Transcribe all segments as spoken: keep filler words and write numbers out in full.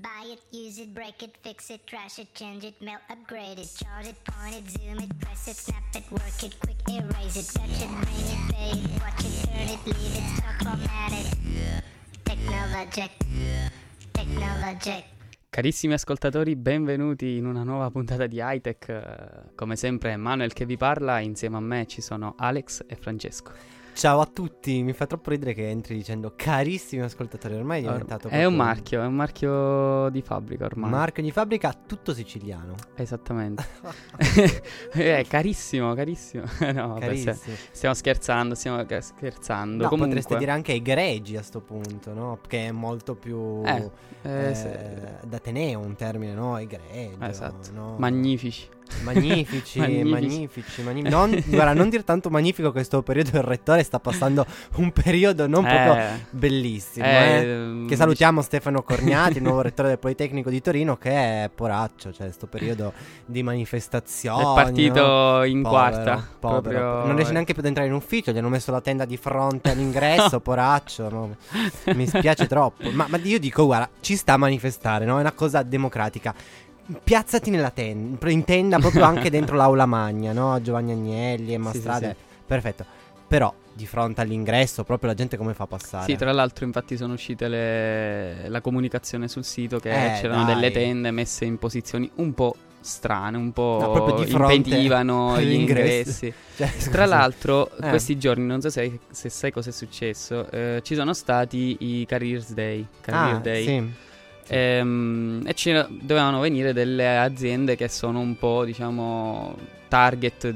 Buy it, use it, break it, fix it, trash it, change it, melt, upgrade it, chart it, point it, zoom it, press it, snap it, work it, quick erase it, touch it, bring it, pay it, watch it, turn it, leave it, stop, format it. Technologic, Technologic. Carissimi ascoltatori, benvenuti in una nuova puntata di Hightech. Come sempre è Manuel che vi parla, insieme a me ci sono Alex e Francesco. Ciao a tutti, mi fa troppo ridere che entri dicendo carissimi ascoltatori, ormai è diventato... È un marchio, è un marchio di fabbrica ormai. Marchio di fabbrica tutto siciliano. Esattamente. eh, carissimo, carissimo. No, vabbè, Carissimo. stiamo scherzando, stiamo scherzando. No, Comunque... potreste dire anche egregi a sto punto, no? Che è molto più... Eh, eh, eh, se... d'Ateneo un termine, no? Egregio, esatto, no? Magnifici. Magnifici, magnifici, magnifici, magnifici. Non, guarda, non dir tanto magnifico, questo periodo il rettore sta passando un periodo non proprio eh, bellissimo, eh, eh. Che salutiamo Stefano Corniati, il nuovo rettore del Politecnico di Torino, che è poraccio, cioè sto periodo di manifestazioni. È partito no? in povero, quarta, povero. proprio... Non riesce neanche più ad entrare in ufficio, gli hanno messo la tenda di fronte all'ingresso, poraccio, no? Mi spiace troppo. Ma, ma io dico, guarda, ci sta a manifestare, no? È una cosa democratica. Piazzati nella tenda, in tenda proprio anche dentro l'aula magna, no? Giovanni Agnelli e Mastrade, sì, sì, sì. Perfetto. Però di fronte all'ingresso proprio la gente come fa a passare? Sì, tra l'altro infatti sono uscite le... la comunicazione sul sito che eh, c'erano dai. delle tende messe in posizioni un po' strane, un po' no, proprio di fronte impedivano gli ingressi. Cioè, tra l'altro eh. questi giorni, non so se, se sai cosa è successo, eh, ci sono stati i Careers Day, Career ah, Day. Sì. Ehm, e ci dovevano venire delle aziende che sono un po', diciamo, target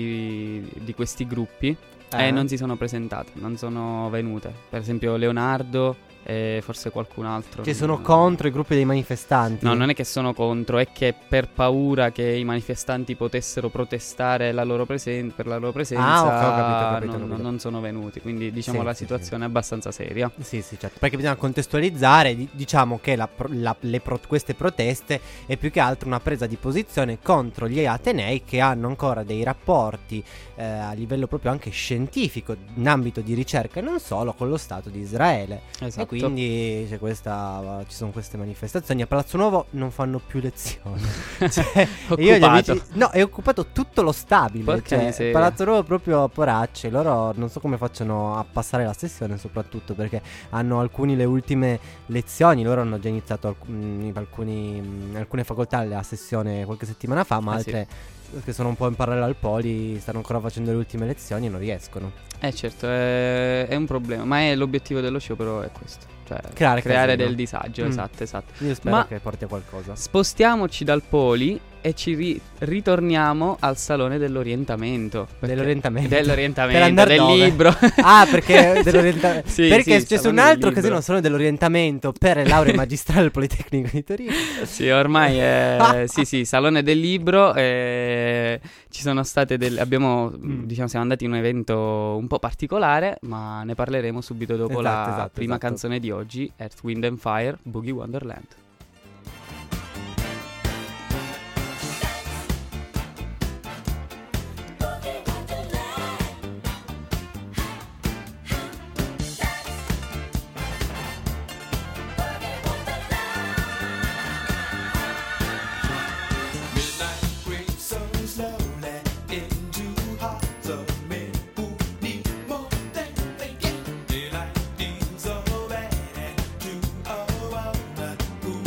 dei, di questi gruppi eh. e non si sono presentate, non sono venute. Per esempio Leonardo e forse qualcun altro. Che sono contro i gruppi dei manifestanti? No, non è che sono contro, è che per paura che i manifestanti potessero protestare la loro presen- per la loro presenza ah, okay, ho capito, ho capito, non, ho capito. non sono venuti. Quindi diciamo sì, la sì, situazione sì. è abbastanza seria. Sì, sì, certo. Perché bisogna contestualizzare, di- diciamo che la pro- la, le pro- queste proteste è più che altro una presa di posizione contro gli atenei che hanno ancora dei rapporti eh, a livello proprio anche scientifico, in ambito di ricerca e non solo, con lo Stato di Israele. Esatto. E quindi c'è questa, ci sono queste manifestazioni. A Palazzo Nuovo non fanno più lezioni. Cioè, io gli amici, no, è occupato tutto lo stabile. Porca Cioè, miseria. Palazzo Nuovo proprio poracce. Loro non so come facciano a passare la sessione, soprattutto perché hanno alcuni le ultime lezioni. Loro hanno già iniziato alcuni, alcuni, alcune facoltà la sessione qualche settimana fa, ma ah, altre sì. che sono un po' in parallelo al Poli stanno ancora facendo le ultime lezioni e non riescono. Eh certo, è, è un problema, ma è l'obiettivo dello sciopero è questo, cioè creare, creare casino. del disagio, mm. esatto, esatto. Io spero ma che porti a qualcosa. Spostiamoci dal Poli e ci ri- ritorniamo al salone dell'orientamento. Perché, Dell'orientamento? Dell'orientamento, per andare del dove? libro. Ah, perché dell'orientamento. sì, perché sì, è successo un salone altro del libro. casino, salone dell'orientamento per laurea magistrale al Politecnico di Torino. Sì, ormai è sì, sì, salone del libro. Eh, ci sono state delle abbiamo mm. diciamo siamo andati in un evento un po' particolare, ma ne parleremo subito dopo esatto, la esatto, prima esatto. canzone di oggi, Earth, Wind and Fire, Boogie Wonderland. Daylight is a man to a woman who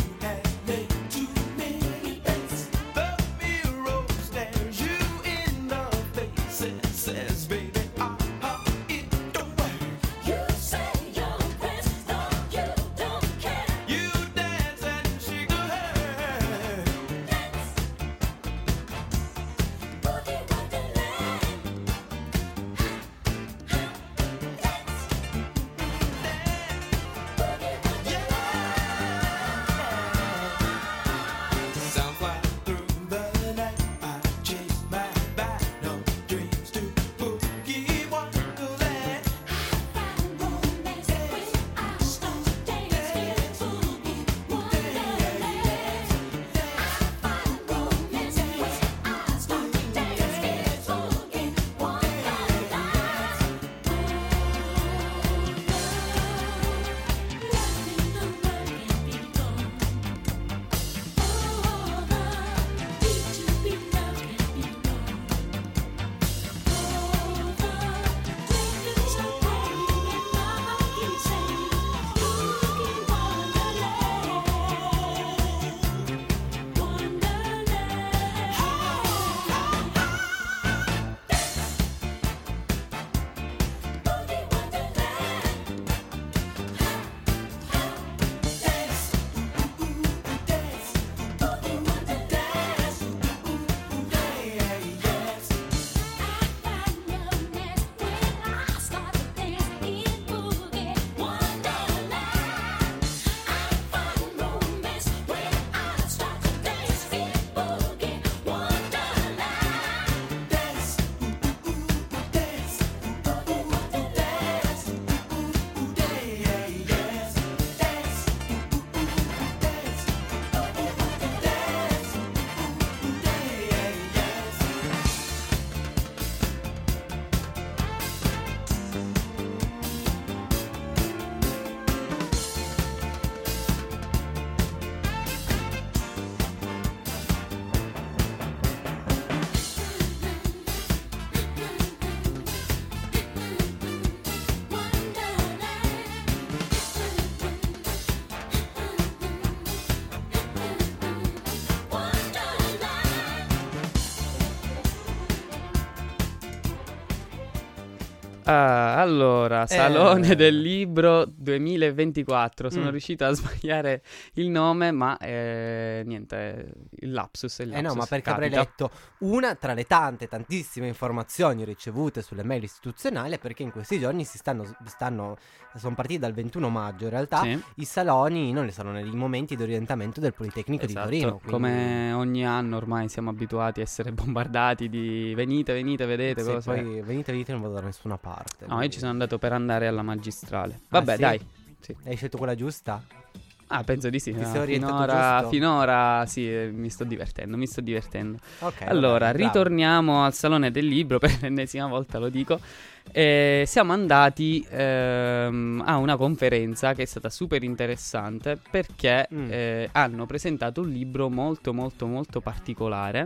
Ah, allora, Salone eh. del Libro duemilaventiquattro. Sono mm. riuscito a sbagliare il nome, ma eh, niente, il lapsus, il lapsus. Eh no, ma perché capita. avrei letto una tra le tante, tantissime informazioni ricevute sulle mail istituzionali, perché in questi giorni si stanno, stanno sono partiti dal ventuno maggio, in realtà, sì. i saloni, non le saloni, i momenti di orientamento del Politecnico esatto. di Torino. Quindi... Come ogni anno ormai siamo abituati a essere bombardati di venite, venite, vedete sì, cosa. Poi venite, venite, non vado da nessuna parte. No, quindi... io ci sono andato per andare alla magistrale. Vabbè, ah, sì? dai. Sì. Hai scelto quella giusta? Ah, penso di sì. Ti no, sei orientato finora, giusto? finora sì, eh, mi sto divertendo, mi sto divertendo. Okay, allora, vabbè, ritorniamo al Salone del Libro, per l'ennesima volta lo dico. Eh, siamo andati ehm, a una conferenza che è stata super interessante perché mm. eh, hanno presentato un libro molto molto molto particolare.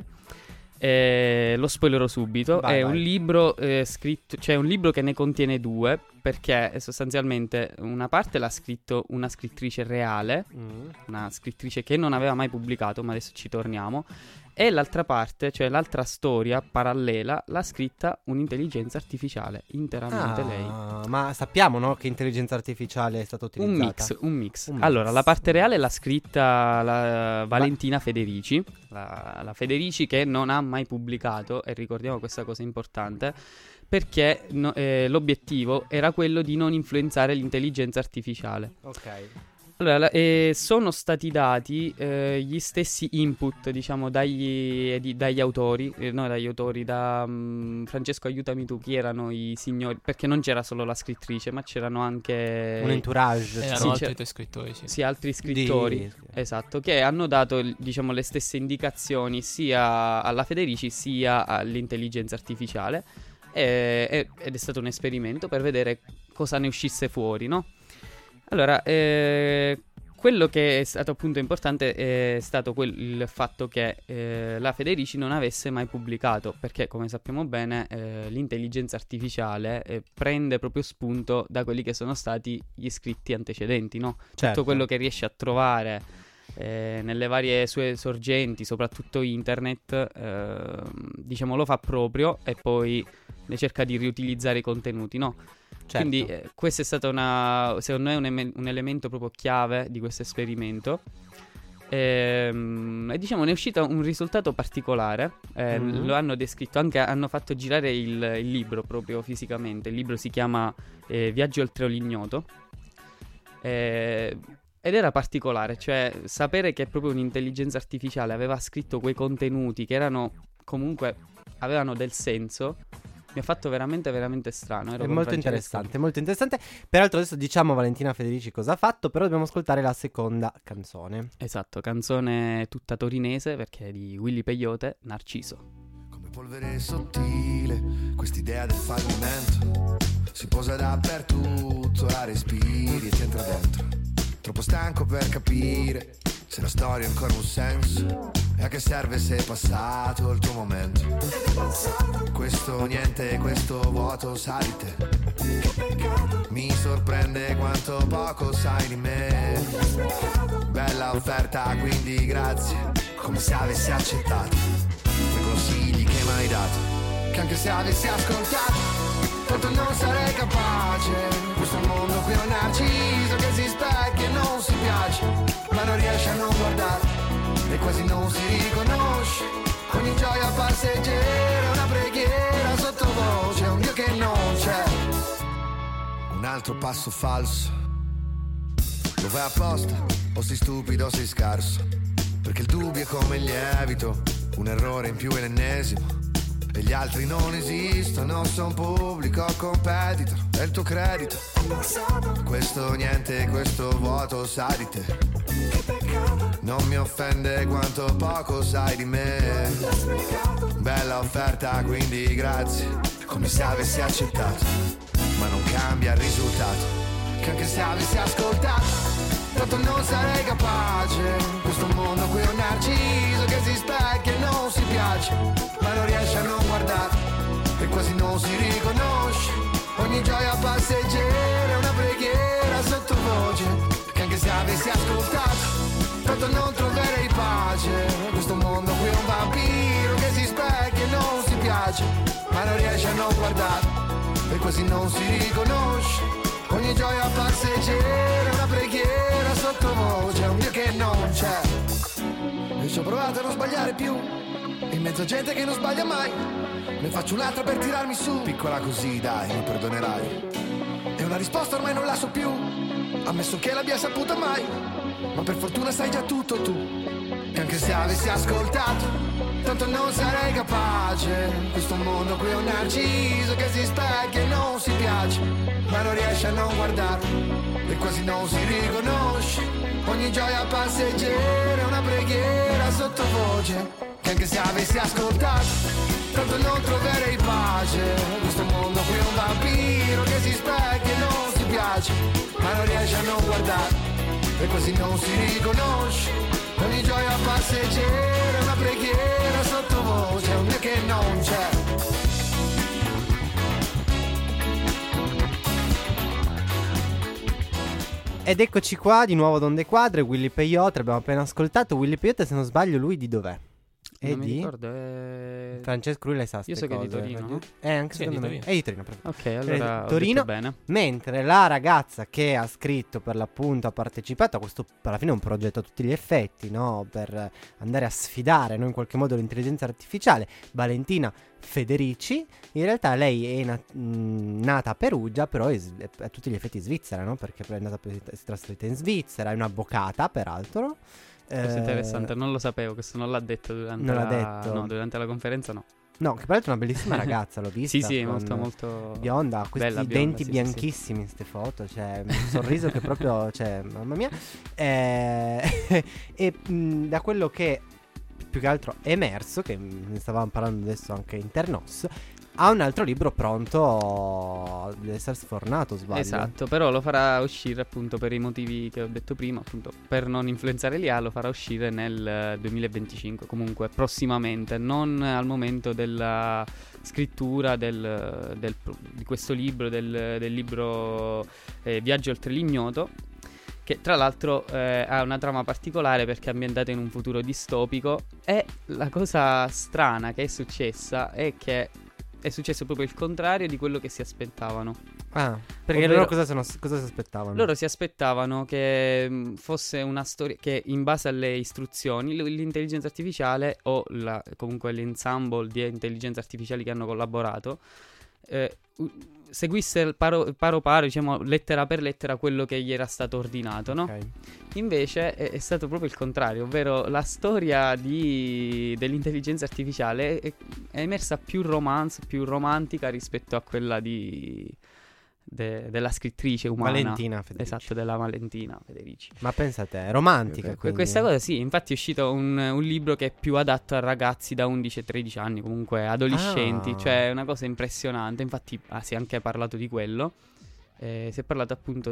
Eh, lo spoilerò subito. Vai, è vai. un libro eh, scritto, cioè un libro che ne contiene due, perché sostanzialmente una parte l'ha scritto una scrittrice reale, mm. una scrittrice che non aveva mai pubblicato, ma adesso ci torniamo, e l'altra parte, cioè l'altra storia parallela, l'ha scritta un'intelligenza artificiale, interamente ah, lei. Ma sappiamo, no, che intelligenza artificiale è stata utilizzata? Un mix, un mix. Un allora, mix. la parte reale l'ha scritta la Valentina Ma... Federici, la, la Federici che non ha mai pubblicato, e ricordiamo questa cosa importante, perché no, eh, l'obiettivo era quello di non influenzare l'intelligenza artificiale. Ok. Allora, la, eh, sono stati dati eh, gli stessi input, diciamo, dagli, eh, di, dagli autori, eh, no, dagli autori, da um, Francesco, aiutami tu, chi erano i signori, perché non c'era solo la scrittrice, ma c'erano anche... un entourage. Erano sì, altri tuoi scrittori, sì. Sì, altri scrittori, di... esatto, che hanno dato, diciamo, le stesse indicazioni sia alla Federici sia all'intelligenza artificiale, e, e, ed è stato un esperimento per vedere cosa ne uscisse fuori, no? Allora, eh, quello che è stato appunto importante è stato quel, il fatto che eh, la Federici non avesse mai pubblicato, perché come sappiamo bene eh, l'intelligenza artificiale eh, prende proprio spunto da quelli che sono stati gli scritti antecedenti, no? Certo. Tutto quello che riesce a trovare eh, nelle varie sue sorgenti, soprattutto internet, eh, diciamo lo fa proprio e poi ne cerca di riutilizzare i contenuti, no? Certo. Quindi eh, questo è stato una, secondo me un, em- un elemento proprio chiave di questo esperimento e, e diciamo ne è uscito un risultato particolare, eh, mm-hmm. lo hanno descritto anche, hanno fatto girare il, il libro proprio fisicamente. Il libro si chiama eh, Viaggi oltre l'ignoto eh, ed era particolare, cioè sapere che proprio un'intelligenza artificiale aveva scritto quei contenuti che erano comunque, avevano del senso. Mi ha fatto veramente veramente strano. Ero è molto Francesco. interessante, molto interessante. Peraltro adesso diciamo a Valentina Federici cosa ha fatto, però dobbiamo ascoltare la seconda canzone. Esatto, canzone tutta torinese perché è di Willy Peyote, Narciso. Come polvere sottile, quest'idea del fallimento si posa dappertutto, la respiri e ti entra dentro. Troppo stanco per capire se la storia ha ancora un senso e a che serve se è passato il tuo momento. Questo niente, questo vuoto sa di te. Mi sorprende quanto poco sai di me. Bella offerta, quindi grazie, come se avessi accettato quei consigli che mi hai dato, che anche se avessi ascoltato tanto non sarei capace. Questo mondo qui è un narciso che si specchia e non si piace, ma non riesce a non guardare e quasi non si riconosce. Ogni gioia passeggera, una preghiera sottovoce, un Dio che non c'è. Un altro passo falso, lo fai apposta o sei stupido o sei scarso, perché il dubbio è come il lievito, un errore in più è l'ennesimo. E gli altri non esistono, son pubblico competitor, è il tuo credito. Questo niente, questo vuoto sa di te. Non mi offende quanto poco sai di me. Bella offerta, quindi grazie, come se avessi accettato, ma non cambia il risultato, che anche se avessi ascoltato tanto non sarei capace. Questo mondo qui è un narciso che si specchia e non si piace, ma non riesce a non guardare e quasi non si riconosce. Ogni gioia passeggera è una preghiera sottovoce, che anche se avessi ascoltato tanto non troverei pace. Questo mondo qui è un vampiro che si specchia e non si piace, ma non riesce a non guardare e quasi non si riconosce. Ogni gioia passeggera, una preghiera sottovoce, un Dio che non c'è. E ci ho provato a non sbagliare più, in mezzo a gente che non sbaglia mai. Ne faccio un'altra per tirarmi su, piccola così dai, mi perdonerai. E una risposta ormai non la so più, ammesso che l'abbia saputa mai. Ma per fortuna sai già tutto tu, che anche se avessi ascoltato, tanto non sarei capace. Questo mondo qui è un narciso che si specchia e non si piace, ma non riesce a non guardare e quasi non si riconosce. Ogni gioia passeggera è una preghiera sottovoce, che anche se avessi ascoltato, tanto non troverei pace. Questo mondo qui è un vampiro che si specchia e non si piace, ma non riesce a non guardare e quasi non si riconosce. Ogni gioia passeggera è una preghiera sottovoce, un Dio che non c'è. Ed eccoci qua di nuovo ad Onde Quadre, Willy Peyote, abbiamo appena ascoltato. Willy Peyote, se non sbaglio, lui di dov'è? Non E mi di? ricordo, è... Francesco, lui le sa ste Io so che è di cose. Torino, no? Eh, anche Sì, è secondo di me. Torino. È di Torino, proprio. Ok, allora ho Torino. detto bene. Mentre la ragazza che ha scritto, per l'appunto, ha partecipato a questo, alla fine è un progetto a tutti gli effetti, no? Per andare a sfidare, no? In qualche modo l'intelligenza artificiale, Valentina Federici. In realtà lei è na- mh, nata a Perugia, però è, s- è a tutti gli effetti svizzera, no? Perché è nata per- si è trasferita in Svizzera, è un'avvocata, peraltro. Questo è Eh, interessante, non lo sapevo, questo non l'ha detto durante non l'ha la... detto. No, durante la conferenza no. No, che peraltro è una bellissima ragazza, l'ho vista. Sì, sì, con- molto molto bionda, ha questi bella, bionda, denti sì, sì, bianchissimi in ste foto, cioè un sorriso che proprio, cioè, mamma mia. Eh, e mh, da quello che più che altro è emerso, che ne stavamo parlando adesso anche in Ternos, ha un altro libro pronto, deve essere sfornato, sbaglio. Esatto, però lo farà uscire appunto per i motivi che ho detto prima, appunto per non influenzare l'I A, lo farà uscire nel eh, duemilaventicinque, comunque prossimamente, non al momento della scrittura del, del- di questo libro, del, del libro eh, Viaggio oltre l'ignoto, che tra l'altro eh, ha una trama particolare perché è ambientata in un futuro distopico, e la cosa strana che è successa è che è successo proprio il contrario di quello che si aspettavano. Ah, perché Ovvero- loro cosa, sono, cosa si aspettavano? Loro si aspettavano che mh, fosse una storia che in base alle istruzioni l- l'intelligenza artificiale o la- comunque l'ensemble di intelligenze artificiali che hanno collaborato eh, u- seguisse il paro, paro paro, diciamo lettera per lettera quello che gli era stato ordinato, no? Ok. Invece è, è stato proprio il contrario, ovvero la storia di, dell'intelligenza artificiale è, è emersa più romance, più romantica rispetto a quella di, de- della scrittrice umana. Valentina Federici. Esatto, della Valentina Federici. Ma pensa a te, è romantica. Que- quindi. Questa cosa sì, infatti è uscito un, un libro che è più adatto a ragazzi da undici e tredici anni, comunque adolescenti, Ah. cioè è una cosa impressionante, infatti ah, si è anche parlato di quello. Eh, si è parlato appunto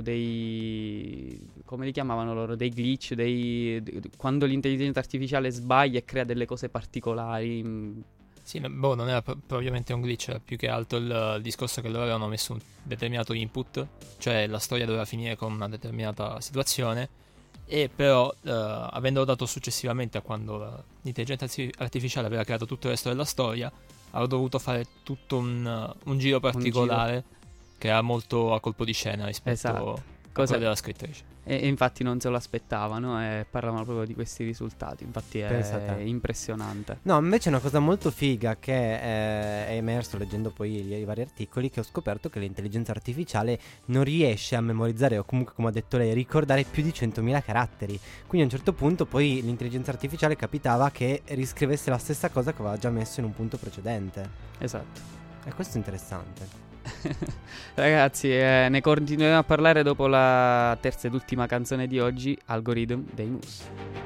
dei, come li chiamavano loro, dei glitch, dei, d- d- quando l'intelligenza artificiale sbaglia e crea delle cose particolari. mm, Sì, no, boh, non era pro- propriamente un glitch, era più che altro il, il discorso che loro avevano messo un determinato input, cioè la storia doveva finire con una determinata situazione, e però eh, avendo dato successivamente a quando la- l'intelligenza arti- artificiale aveva creato tutto il resto della storia, aveva dovuto fare tutto un, un giro particolare che era molto a colpo di scena rispetto Esatto. a Cosa- quello della scrittrice. E, e infatti non se lo aspettavano e parlavano proprio di questi risultati, infatti Pensa a è te. impressionante. No, invece è una cosa molto figa che eh, è emerso leggendo poi i, i vari articoli, che ho scoperto che l'intelligenza artificiale non riesce a memorizzare, o comunque, come ha detto lei, ricordare più di centomila caratteri. Quindi a un certo punto poi l'intelligenza artificiale capitava che riscrivesse la stessa cosa che aveva già messo in un punto precedente. Esatto. E questo è interessante. Ragazzi, eh, ne continueremo a parlare dopo la terza ed ultima canzone di oggi, Algorithm dei Moose.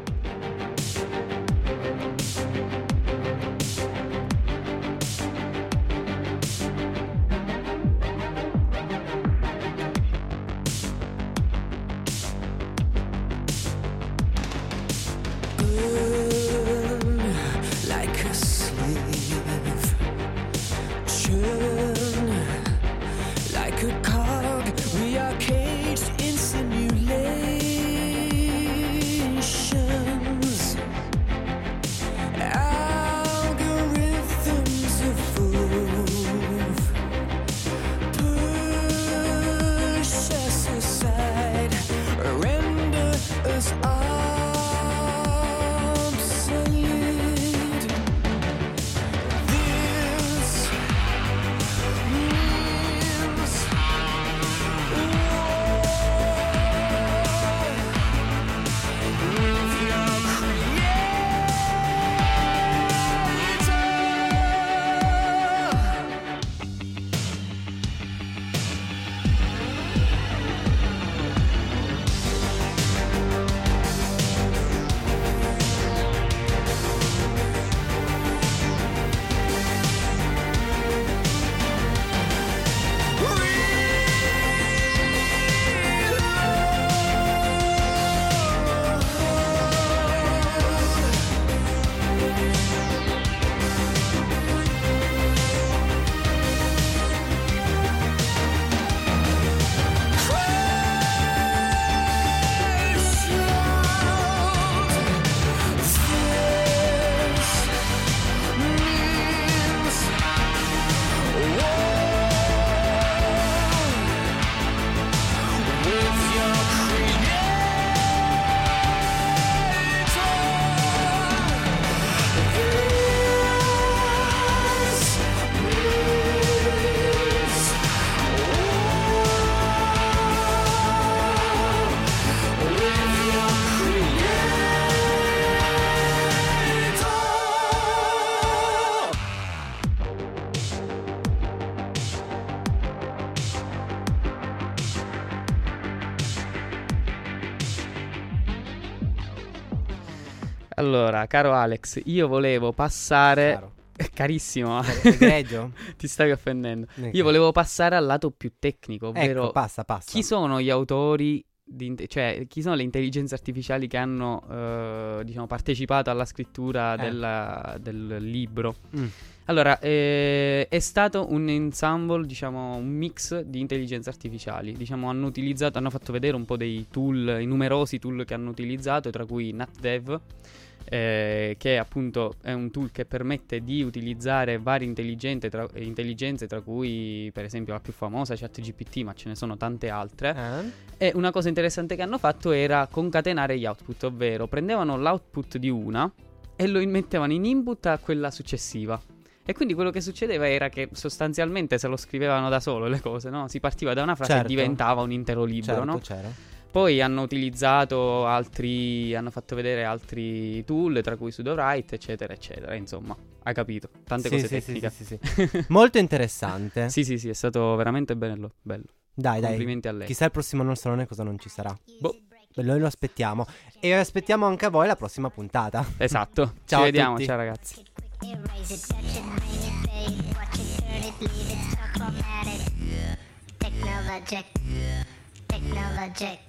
Like a slave, churn like a cog. We are caged in simulation. Allora, caro Alex, io volevo passare... Caro. Carissimo, Egregio? ti stavi offendendo. Ok. Io volevo passare al lato più tecnico, ovvero Ecco, passa, passa. chi sono gli autori, di inte- cioè chi sono le intelligenze artificiali che hanno eh, diciamo partecipato alla scrittura Eh. della- del libro. Mm. Allora, eh, è stato un ensemble, diciamo, un mix di intelligenze artificiali. Diciamo, hanno utilizzato, hanno fatto vedere un po' dei tool, i numerosi tool che hanno utilizzato, tra cui NatDev, eh, che appunto è un tool che permette di utilizzare varie intelligenze tra, intelligenze, tra cui per esempio la più famosa ChatGPT, ma ce ne sono tante altre. Eh? E una cosa interessante che hanno fatto era concatenare gli output, ovvero prendevano l'output di una e lo mettevano in input a quella successiva. E quindi quello che succedeva era che sostanzialmente se lo scrivevano da solo le cose, no? Si partiva da una frase Certo. e diventava un intero libro, Certo, no? c'era. Poi hanno utilizzato altri, hanno fatto vedere altri tool, tra cui Sudowrite, eccetera, eccetera. Insomma, hai capito? Tante Sì, cose sì, sì, tecniche. sì, sì, sì. Molto interessante. Sì, sì, sì, è stato veramente bello, bello. Dai, dai. Complimenti a lei. Chissà il prossimo non salone cosa non ci sarà. Boh. Beh, noi lo aspettiamo. E aspettiamo anche a voi la prossima puntata. Esatto. Ciao Ci a vediamo, tutti. ciao ragazzi. Erase it, touch it, bring it, fade, watch it, turn it, leave it, stop, format it. Technologic, technologic.